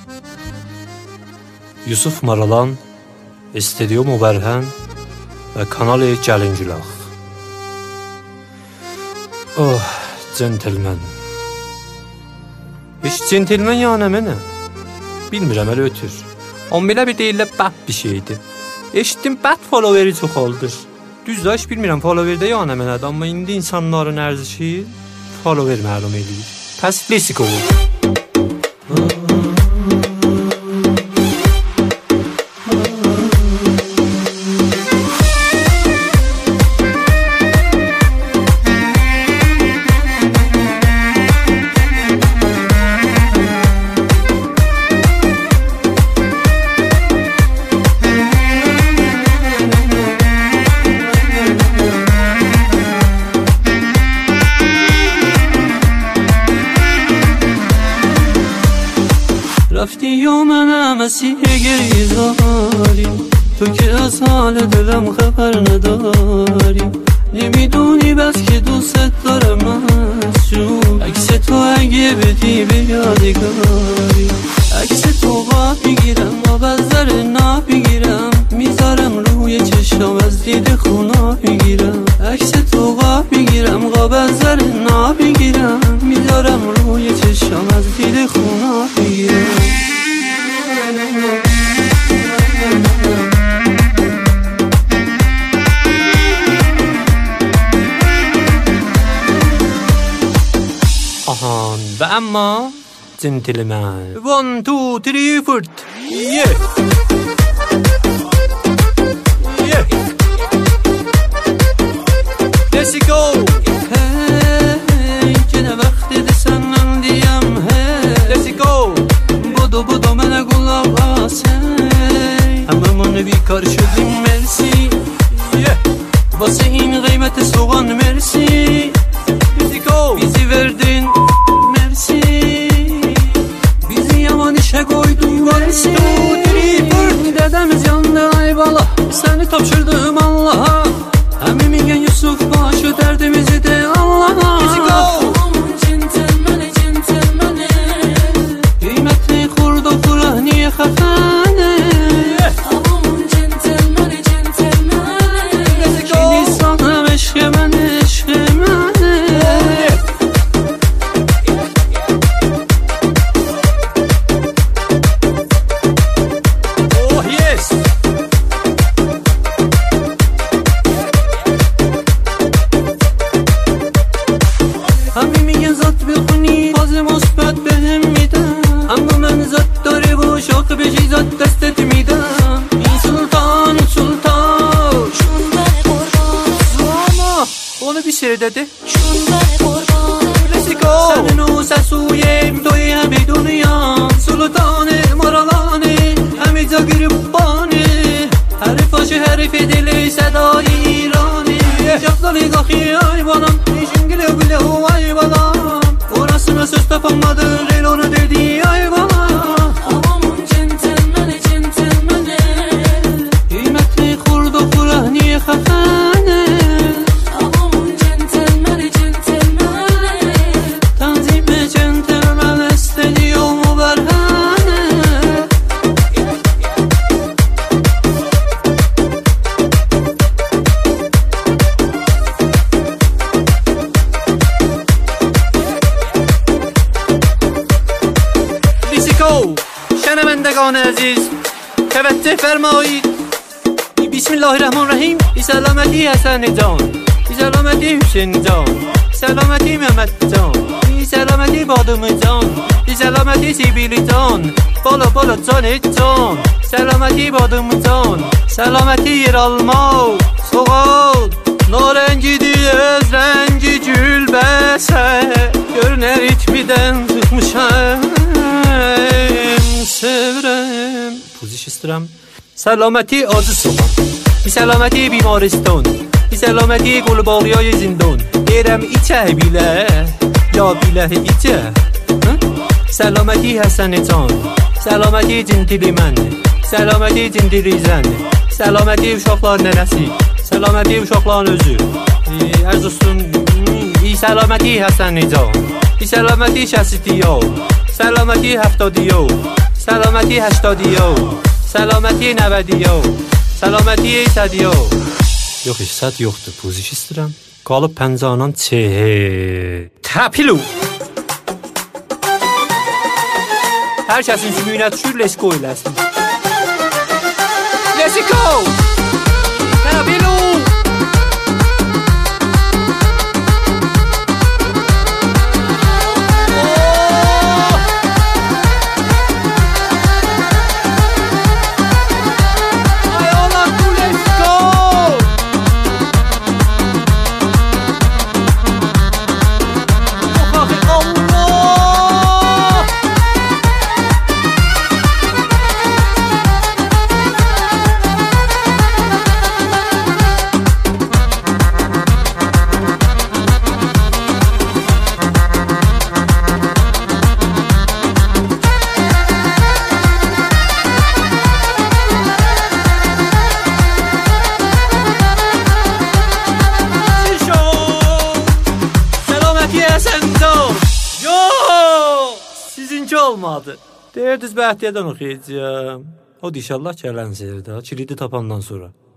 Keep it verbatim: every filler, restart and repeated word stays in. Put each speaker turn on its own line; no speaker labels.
Yusuf Maralan, استدیو مبرهن و کانال جلنجلاخ. Oh, centilmen. Heç centilmen yəni mənə? Bilmirəm, hələ ötür. Amma belə bir deyirlər, bad bir şeydir. Eşitdim, bad followeri çoxaldır. Düzdür, heç bilmirəm followerdə yəni mənədir, amma indi insanların ərzişi follower məlum edir. Pəs lesik olur.
رفتی و منم مسیح گریزاری، تو که از حال دلم خبر نداری، نمیدونی بس که دوست دارم مشروع. عکس تو اگه بدی به یادگاری، عکس تو قاب میگیرم آب از در ناب میگیرم، میذارم روی چشم از دید خونا میگیرم. عکس تو قاب میگیرم قاب از در ناب میگیرم، میذارم روی چشم از دید خونا میگیرم.
آهان و اما جنتلمن. One, two, three, four. Yeah. Yeah. Let's go.
Hey, که نه وقتی دستم دیم. Hey,
let's go.
بدو بدو من گلاب آسه. همه من بیکار شدیم مرسی.
Yeah.
واسه این قیمت سوغان مرسی. Bizi verdin mersi, bizi yaman işe koydun mersi. Dedemiz yandı ayvala, seni tapşırdım Allah'a. Emimin Yusuf başı derdimizi de Allah'a. Centilmene centilmene, kıymetli kurdu kura niye kafane. Centilmene centilmene, şimdi sana eşkemen eşkemen.
dedi.
Senin o sesuyem توی همه دنیا سلطان مرالانه همه جا گریبانه حرفاش حرف دل صدای ایرانه جفدالی گاهی ay balam işingile bile o ay balam orasına söz tapamadı Relo'nu dedi ay balam aman centilmene centilmene kıymetli kurdu kura niye kafane شنوندگان عزیز توجه فرمایید بسم الله الرحمن الرحیم بی سلامتی حسن جان بی سلامتی حسین جان سلامتی محمد جان بی سلامتی بادم جان بی سلامتی سیبیلی جان بالا بالا جان جان سلامتی بادم جان سلامتی yeralma soğal narencidi öz rengi gülbese görüner itmiden çıkmışam sevrem پوزش استرم سلامتی آز soğan بی سلامتی بیمارستان بی سلامتی قلباقی های زندان دیرم ایچه بیله یا بیله ایچه سلامتی حسن جان سلامتی جنتیلی من سلامتی جنتیلی زن سلامتی uşaqlar nənəsi سلامتی uşaqların özü ərz olsun بی سلامتی حسن جان بی سلامتی شصتیو سلامتی هفتادیو
سلامتی هشتادیو سلامتی نودیو سلامتی صدیو Yox, sad yoxdur, puziş istəyirəm. Qalıb pəncanan çehe. Təpilu. Hər kəsin sümüyünə düşür, let's go eləsin. Let's go. Təpilu. Olmadı. Deyirdiniz Bəhtiyardan oxuyacağım. O da inşallah gələn seyirdə. Kilidi tapandan sonra.